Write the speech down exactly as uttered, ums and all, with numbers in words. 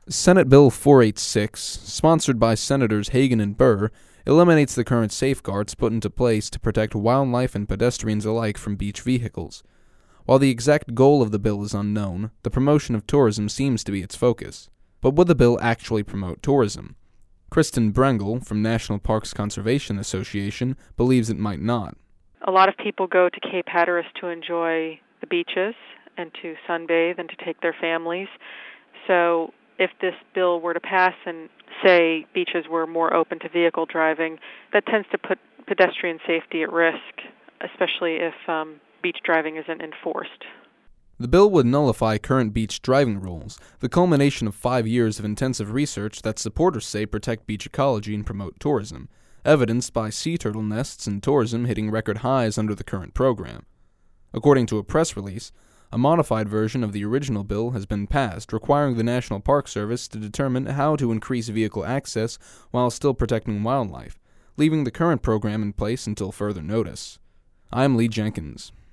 Senate Bill four eighty-six, sponsored by Senators Hagan and Burr, eliminates the current safeguards put into place to protect wildlife and pedestrians alike from beach vehicles. While the exact goal of the bill is unknown, the promotion of tourism seems to be its focus. But would the bill actually promote tourism? Kristen Brengel from National Parks Conservation Association believes it might not. A lot of people go to Cape Hatteras to enjoy the beaches and to sunbathe and to take their families. So if this bill were to pass and say beaches were more open to vehicle driving, that tends to put pedestrian safety at risk, especially if um, beach driving isn't enforced. The bill would nullify current beach driving rules, the culmination of five years of intensive research that supporters say protect beach ecology and promote tourism, evidenced by sea turtle nests and tourism hitting record highs under the current program. According to a press release, a modified version of the original bill has been passed, requiring the National Park Service to determine how to increase vehicle access while still protecting wildlife, leaving the current program in place until further notice. I'm Lee Jenkins.